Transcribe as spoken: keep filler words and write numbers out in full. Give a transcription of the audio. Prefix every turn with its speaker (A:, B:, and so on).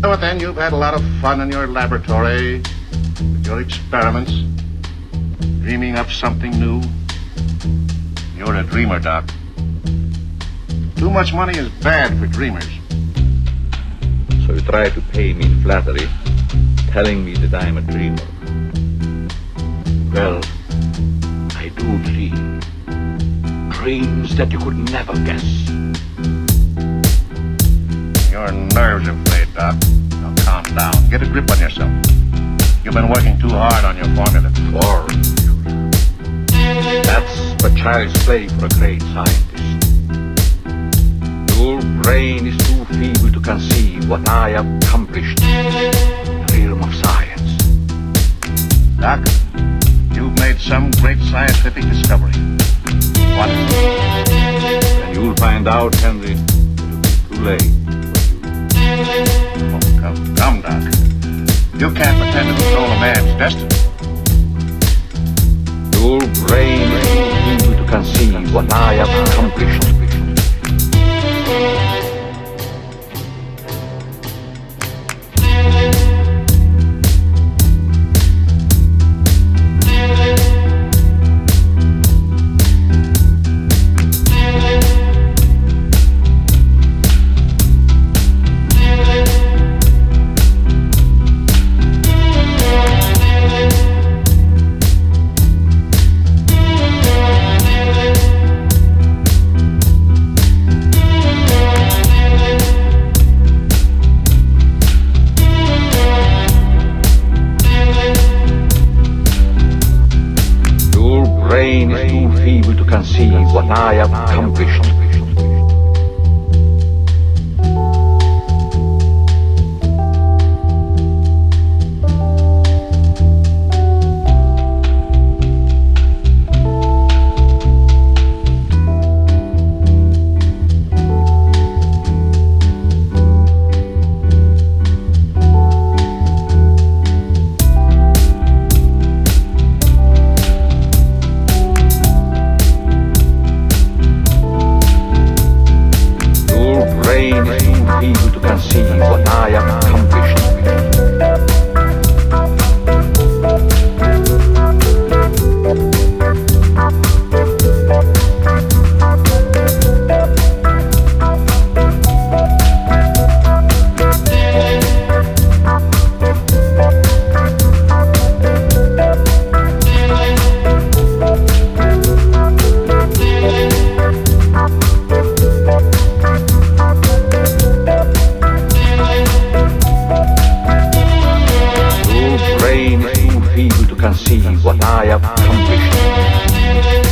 A: now and then you've had a lot of fun in your laboratory with your experiments, dreaming up something new. You're a dreamer, Doc. Too much money is bad for dreamers.
B: So you try to pay me in flattery, telling me that I'm a dreamer. Well, I do dream. Dreams that you could never guess.
A: Your nerves are frayed, Doc. Now calm down. Get a grip on yourself. You've been working too hard on your formula.
B: Formula. That's but child's play for a great scientist. Your brain is too feeble to conceive what I have accomplished in the realm of science.
A: Doc, you've made some great scientific discovery. What?
B: And you'll find out, Henry, it'll be too late.
A: Oh, come, come, Doc. You can't pretend to control a man's destiny.
B: Your brain is too feeble to conceive what I have accomplished. Brain is too feeble to conceive what I have accomplished. Able to conceive what I have accomplished. Conceive what I have accomplished.